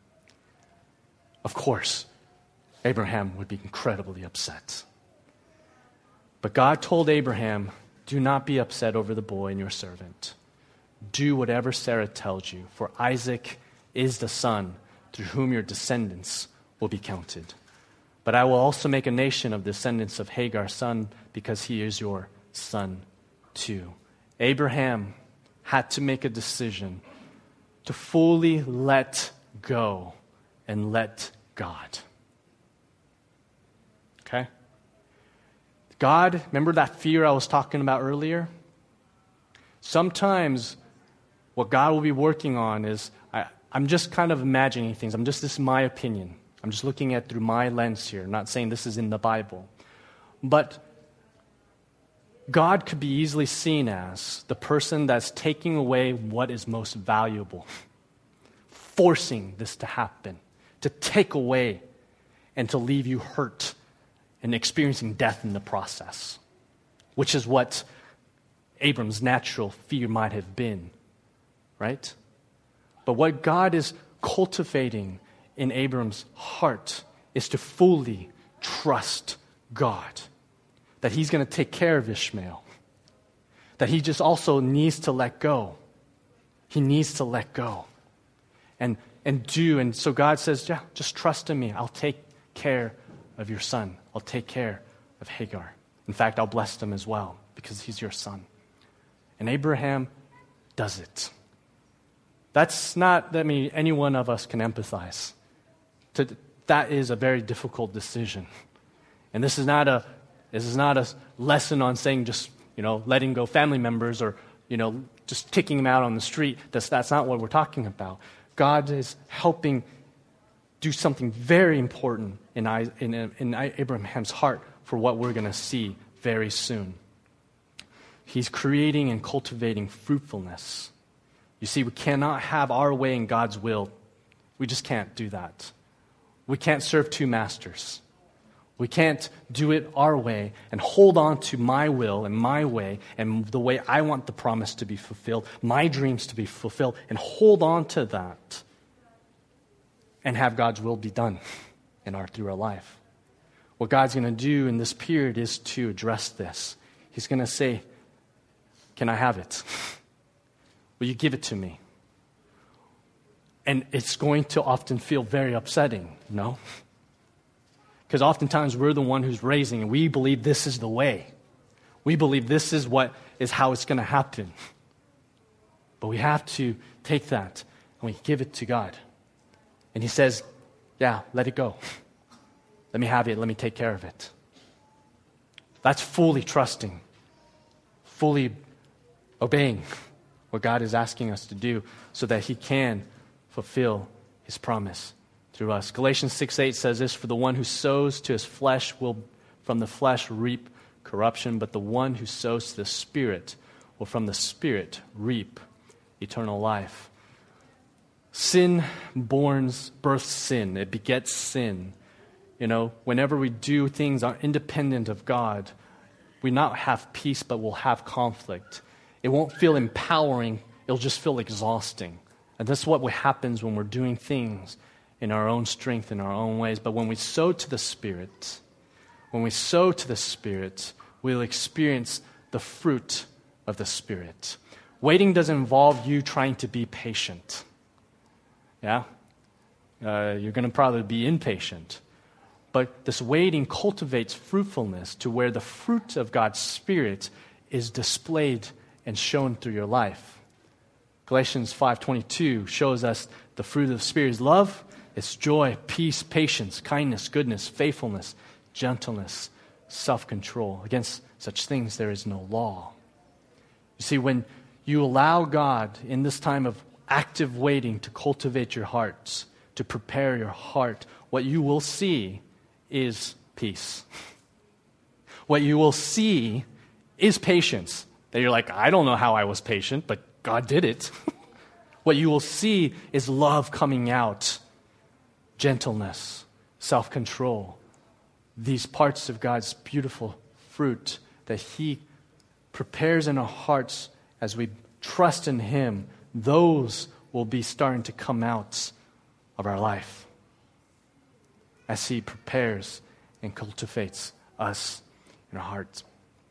A: Of course, Abraham would be incredibly upset. But God told Abraham, do not be upset over the boy and your servant. Do whatever Sarah tells you, for Isaac is the son through whom your descendants will be counted. But I will also make a nation of descendants of Hagar's son, because he is your son too. Abraham had to make a decision to fully let go and let God. Okay? God, remember that fear I was talking about earlier? Sometimes what God will be working on is, I'm just kind of imagining things. This is my opinion. I'm just looking at through my lens here. I'm not saying this is in the Bible. But God could be easily seen as the person that's taking away what is most valuable, forcing this to happen, to take away and to leave you hurt and experiencing death in the process, which is what Abram's natural fear might have been, right? But what God is cultivating in Abram's heart is to fully trust God, that he's going to take care of Ishmael, that he just also needs to let go. He needs to let go and so God says, yeah, just trust in me. I'll take care of your son. I'll take care of Hagar. In fact, I'll bless them as well because he's your son. And Abraham does it. That's not, any one of us can empathize. That is a very difficult decision. And this is not a lesson on saying just, letting go family members or, just kicking them out on the street. That's not what we're talking about. God is helping do something very important in Abraham's heart for what we're going to see very soon. He's creating and cultivating fruitfulness. You see, we cannot have our way in God's will We just can't do that. We can't serve two masters. We can't do it our way and hold on to my will and my way and the way I want the promise to be fulfilled, my dreams to be fulfilled, and hold on to that and have God's will be done through our life. What God's going to do in this period is to address this. He's going to say, can I have it? Will you give it to me? And it's going to often feel very upsetting, no? Because oftentimes we're the one who's raising, and we believe this is the way. We believe this is how it's going to happen. But we have to take that and we give it to God. And He says, yeah, let it go. Let me have it. Let me take care of it. That's fully trusting, fully obeying what God is asking us to do so that He can fulfill His promise through us. Galatians 6:8 says this, for the one who sows to his flesh will from the flesh reap corruption, but the one who sows to the Spirit will from the Spirit reap eternal life. Sin births sin. It begets sin. Whenever we do things are independent of God, we not have peace, but we'll have conflict. It won't feel empowering. It'll just feel exhausting. And that's what happens when we're doing things in our own strength, in our own ways. But when we sow to the Spirit, we'll experience the fruit of the Spirit. Waiting doesn't involve you trying to be patient. Yeah? You're going to probably be impatient. But this waiting cultivates fruitfulness to where the fruit of God's Spirit is displayed and shown through your life. Galatians 5:22 shows us the fruit of the Spirit is love, it's joy, peace, patience, kindness, goodness, faithfulness, gentleness, self-control. Against such things there is no law. You see, when you allow God in this time of active waiting to cultivate your hearts, to prepare your heart, what you will see is peace. What you will see is patience. That you're like, I don't know how I was patient, but God did it. What you will see is love coming out, gentleness, self-control. These parts of God's beautiful fruit that He prepares in our hearts as we trust in Him, those will be starting to come out of our life as He prepares and cultivates us in our hearts.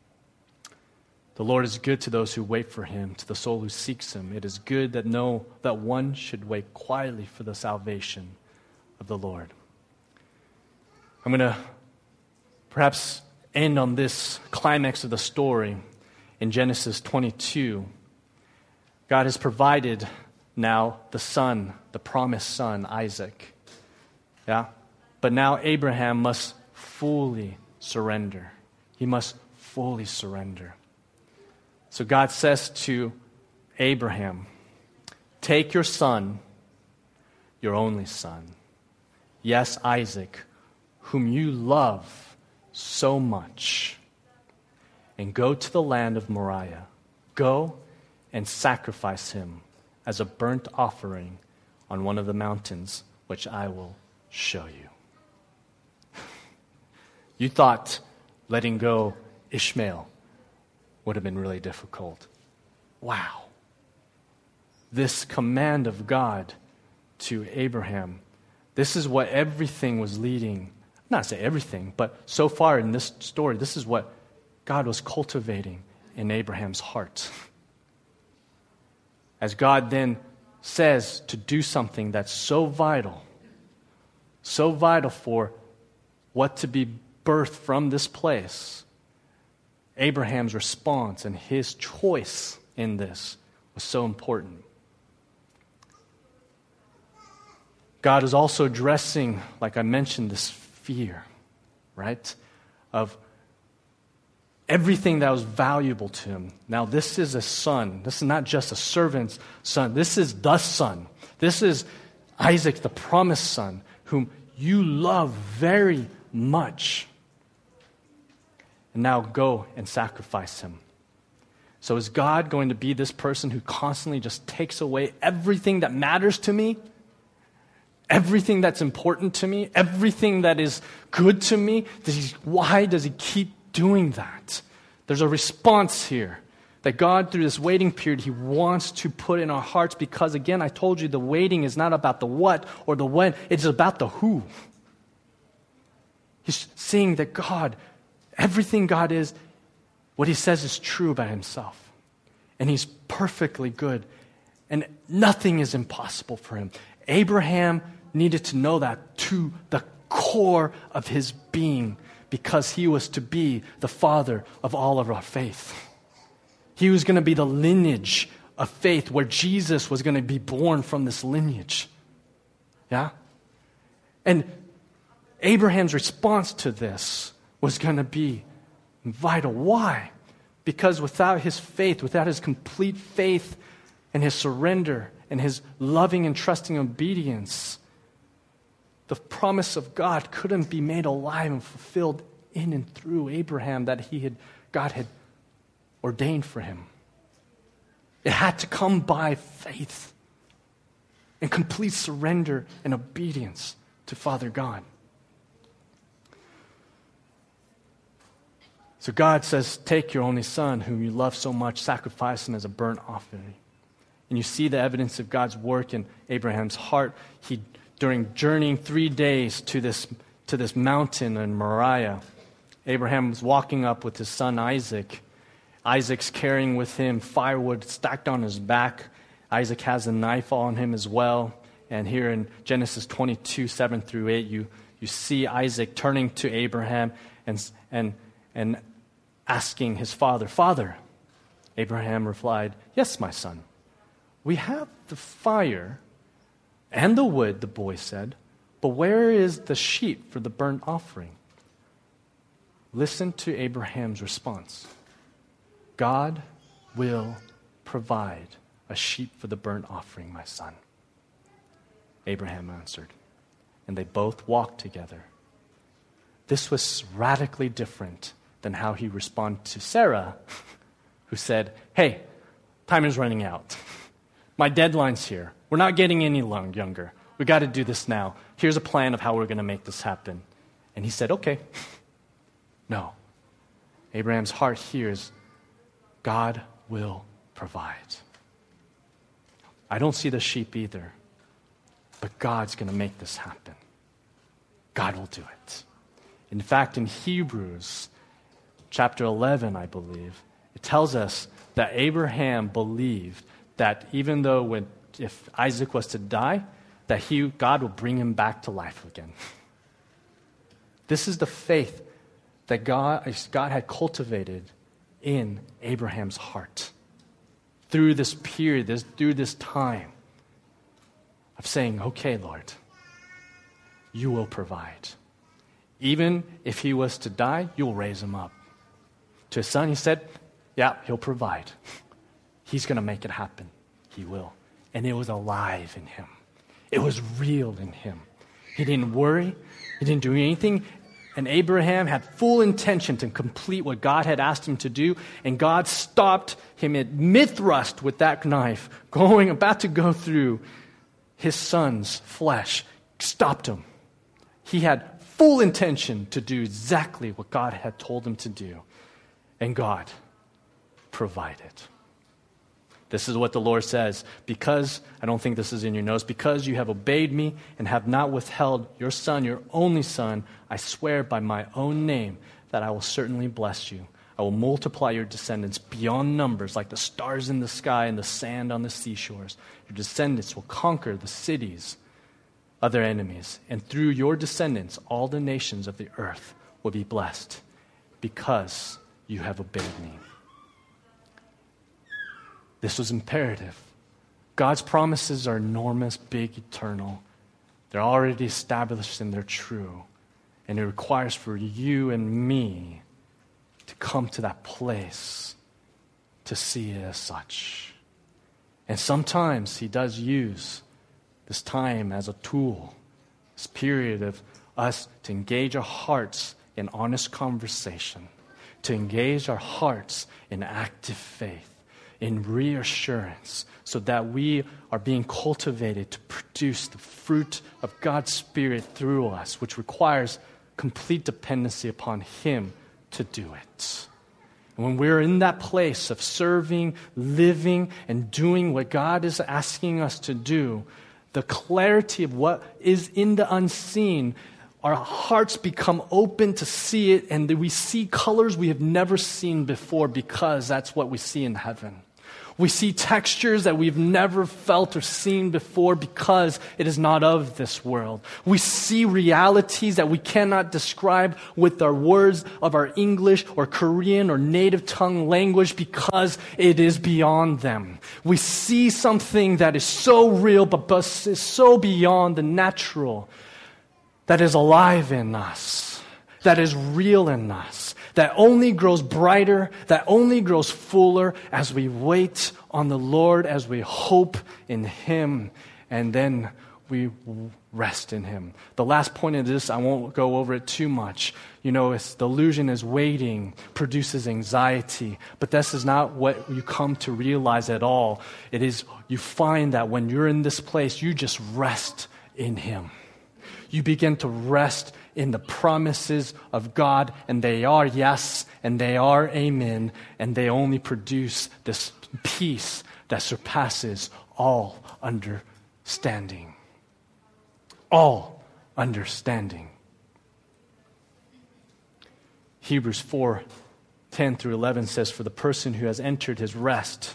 A: The Lord is good to those who wait for Him, to the soul who seeks Him. It is good that one should wait quietly for the salvation of the Lord. I'm going to perhaps end on this climax of the story in Genesis 22. God has provided now the son, the promised son, Isaac. Yeah? But now Abraham must fully surrender. He must fully surrender. So God says to Abraham, take your son, your only son, yes, Isaac, whom you love so much, and go to the land of Moriah. Go and sacrifice him as a burnt offering on one of the mountains which I will show you. You thought letting go Ishmael would have been really difficult. Wow. This command of God to Abraham, this is what everything was leading. Not to say everything, but so far in this story, this is what God was cultivating in Abraham's heart. As God then says to do something that's so vital for what to be birthed from this place, Abraham's response and his choice in this was so important. God is also addressing, like I mentioned, this fear, right? Of everything that was valuable to him. Now, this is a son. This is not just a servant's son. This is the son. This is Isaac, the promised son, whom you love very much. And now go and sacrifice him. So is God going to be this person who constantly just takes away everything that matters to me? everything that's important to me, everything that is good to me? Why does he keep doing that? There's a response here that God, through this waiting period, he wants to put in our hearts because, again, I told you the waiting is not about the what or the when. It's about the who. He's seeing that God, everything God is, what he says is true about himself. And he's perfectly good. And nothing is impossible for him. Abraham needed to know that to the core of his being because he was to be the father of all of our faith. He was going to be the lineage of faith where Jesus was going to be born from this lineage. Yeah? And Abraham's response to this was going to be vital. Why? Because without his faith, without his complete faith and his surrender and his loving and trusting obedience, the promise of God couldn't be made alive and fulfilled in and through Abraham that God had ordained for him. It had to come by faith and complete surrender and obedience to Father God. So God says, take your only son, whom you love so much, sacrifice him as a burnt offering. And you see the evidence of God's work in Abraham's heart. During journeying 3 days to this mountain in Moriah, Abraham was walking up with his son Isaac. Isaac's carrying with him firewood stacked on his back. Isaac has a knife on him as well. And here in Genesis 22, 7 through 8, you see Isaac turning to Abraham and asking his father, "Father," Abraham replied, "Yes, my son. We have the fire and the wood," the boy said, "but where is the sheep for the burnt offering?" Listen to Abraham's response. God will provide a sheep for the burnt offering, my son. Abraham answered, and they both walked together. This was radically different than how he responded to Sarah, who said, "Hey, time is running out. My deadline's here. We're not getting any younger. We got to do this now. Here's a plan of how we're going to make this happen." And he said, "Okay." No. Abraham's heart here is, God will provide. I don't see the sheep either, but God's going to make this happen. God will do it. In fact, in Hebrews chapter 11, I believe, it tells us that Abraham believed that even though if Isaac was to die, that God would bring him back to life again. This is the faith that God had cultivated in Abraham's heart through this period, through this time of saying, "Okay, Lord, you will provide. Even if he was to die, you will raise him up." To his son, he said, "Yeah, he'll provide. He's going to make it happen. He will." And it was alive in him. It was real in him. He didn't worry. He didn't do anything. And Abraham had full intention to complete what God had asked him to do. And God stopped him at mid-thrust with that knife, about to go through his son's flesh. Stopped him. He had full intention to do exactly what God had told him to do. And God provided. This is what the Lord says. Because, I don't think this is in your notes, because you have obeyed me and have not withheld your son, your only son, I swear by my own name that I will certainly bless you. I will multiply your descendants beyond numbers, like the stars in the sky and the sand on the seashores. Your descendants will conquer the cities of their enemies. And through your descendants, all the nations of the earth will be blessed because you have obeyed me. This was imperative. God's promises are enormous, big, eternal. They're already established and they're true. And it requires for you and me to come to that place to see it as such. And sometimes he does use this time as a tool, this period of us to engage our hearts in honest conversation, to engage our hearts in active faith, in reassurance so that we are being cultivated to produce the fruit of God's Spirit through us, which requires complete dependency upon Him to do it. And when we're in that place of serving, living, and doing what God is asking us to do, the clarity of what is in the unseen, our hearts become open to see it, and we see colors we have never seen before because that's what we see in heaven. We see textures that we've never felt or seen before because it is not of this world. We see realities that we cannot describe with our words of our English or Korean or native tongue language because it is beyond them. We see something that is so real but is so beyond the natural, that is alive in us, that is real in us, that only grows brighter, that only grows fuller as we wait on the Lord, as we hope in Him, and then we rest in Him. The last point of this, I won't go over it too much. It's the illusion is waiting produces anxiety, but this is not what you come to realize at all. It is, you find that when you're in this place, you just rest in Him. You begin to rest in the promises of God, and they are yes, and they are amen, and they only produce this peace that surpasses all understanding. All understanding. Hebrews 4:10 through 11 says, "For the person who has entered his rest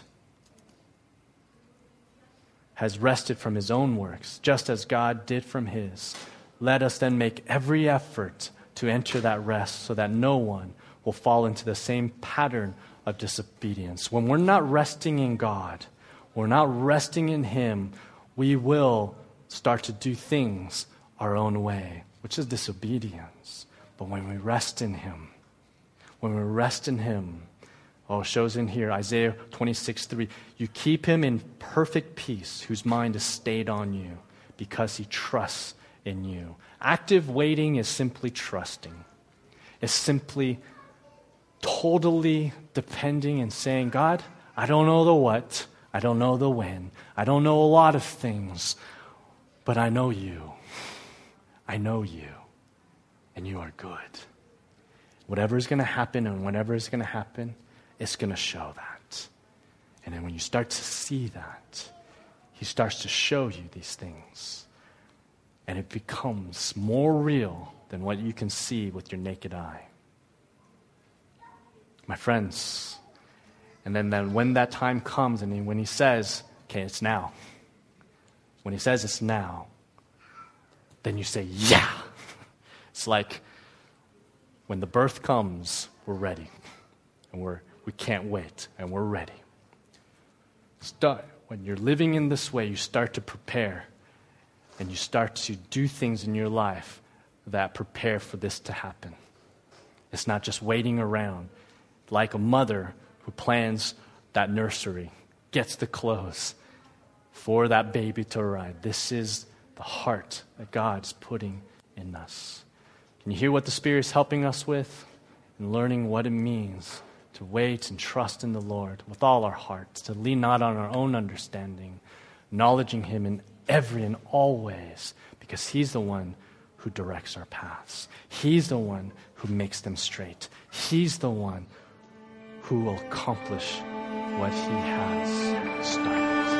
A: has rested from his own works, just as God did from His. Let us then make every effort to enter that rest so that no one will fall into the same pattern of disobedience." When we're not resting in God, we're not resting in Him, we will start to do things our own way, which is disobedience. But when we rest in Him, it shows in here, Isaiah 26:3, "You keep him in perfect peace, whose mind is stayed on you, because he trusts in you." Active waiting is simply trusting. It's simply totally depending and saying, "God, I don't know the what, I don't know the when, I don't know a lot of things, but I know You. I know You, and You are good. Whatever is going to happen and whenever is going to happen, it's going to show that." And then when you start to see that, He starts to show you these things. And it becomes more real than what you can see with your naked eye. My friends, and then when that time comes and when He says, "Okay, it's now." When He says it's now, then you say, "Yeah." It's like when the birth comes, we're ready. And we can't wait, and we're ready. When you're living in this way, you start to prepare. And you start to do things in your life that prepare for this to happen. It's not just waiting around. Like a mother who plans that nursery, gets the clothes for that baby to arrive. This is the heart that God's putting in us. Can you hear what the Spirit is helping us with? And learning what it means to wait and trust in the Lord with all our hearts, to lean not on our own understanding, acknowledging Him in every and all ways, because He's the one who directs our paths. He's the one who makes them straight. He's the one who will accomplish what He has started.